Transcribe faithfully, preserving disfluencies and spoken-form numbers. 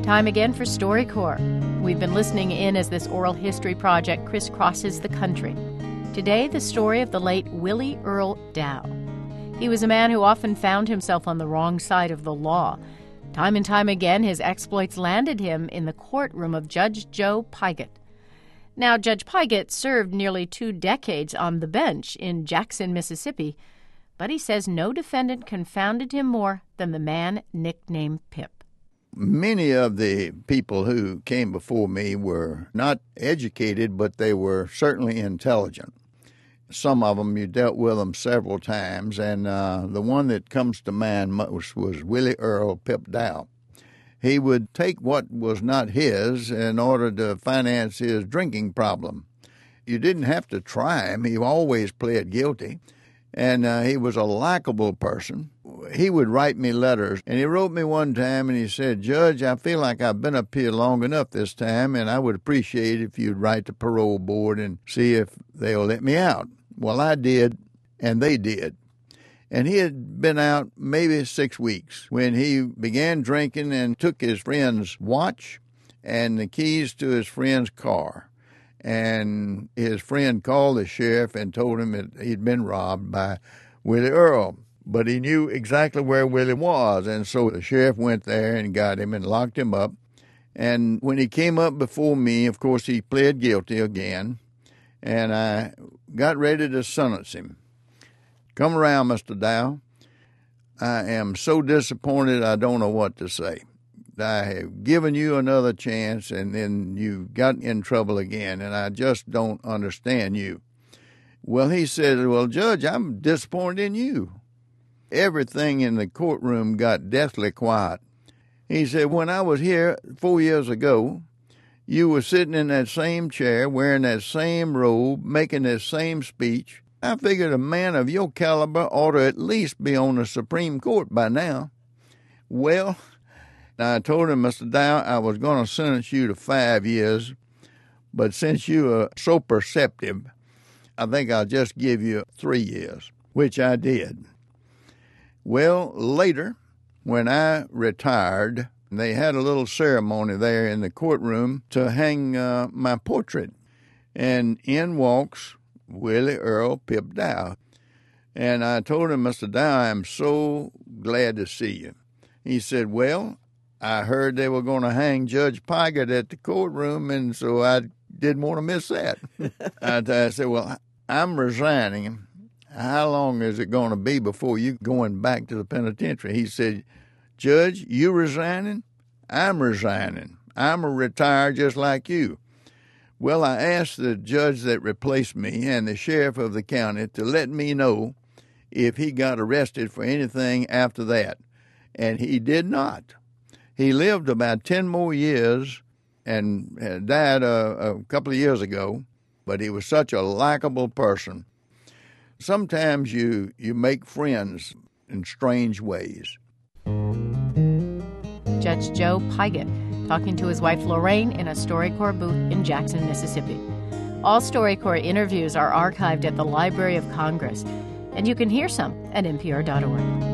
Time again for StoryCorps. We've been listening in as this oral history project crisscrosses the country. Today, the story of the late Willie Earl Dow. He was a man who often found himself on the wrong side of the law. Time and time again, his exploits landed him in the courtroom of Judge Joe Pigott. Now, Judge Pigott served nearly two decades on the bench in Jackson, Mississippi, but he says no defendant confounded him more than the man nicknamed Pip. Many of the people who came before me were not educated, but they were certainly intelligent. Some of them, you dealt with them several times, and uh, the one that comes to mind most was Willie Earl Pip Dow. He would take what was not his in order to finance his drinking problem. You didn't have to try him. He always pled guilty, and uh, he was a likable person. He would write me letters, and he wrote me one time, and he said, "Judge, I feel like I've been up here long enough this time, and I would appreciate if you'd write the parole board and see if they'll let me out." Well, I did, and they did. And he had been out maybe six weeks when he began drinking and took his friend's watch and the keys to his friend's car. And his friend called the sheriff and told him that he'd been robbed by Willie Earl. But he knew exactly where Willie was, and so the sheriff went there and got him and locked him up. And when he came up before me, of course, he pled guilty again, and I got ready to sentence him. "Come around, Mister Dow. I am so disappointed I don't know what to say. I have given you another chance, and then you got in trouble again, and I just don't understand you." Well, he said, "Well, Judge, I'm disappointed in you." Everything in the courtroom got deathly quiet. He said, "When I was here four years ago, you were sitting in that same chair, wearing that same robe, making that same speech. I figured a man of your caliber ought to at least be on the Supreme Court by now." Well, I told him, "Mister Dow, I was going to sentence you to five years, but since you are so perceptive, I think I'll just give you three years, which I did. Well, later, when I retired, they had a little ceremony there in the courtroom to hang uh, my portrait, and in walks Willie Earl Pip Dow. And I told him, "Mister Dow, I'm so glad to see you." He said, "Well, I heard they were going to hang Judge Pigott at the courtroom, and so I didn't want to miss that." I, I said, "Well, I'm resigning. How long is it going to be before you going back to the penitentiary?" He said, "Judge, you resigning? I'm resigning. I'm a retired just like you." Well, I asked the judge that replaced me and the sheriff of the county to let me know if he got arrested for anything after that, and he did not. He lived about ten more years and died a, a couple of years ago, but he was such a likable person. Sometimes you, you make friends in strange ways. Judge Joe Pigott talking to his wife Lorraine in a StoryCorps booth in Jackson, Mississippi. All StoryCorps interviews are archived at the Library of Congress, and you can hear some at N P R dot org.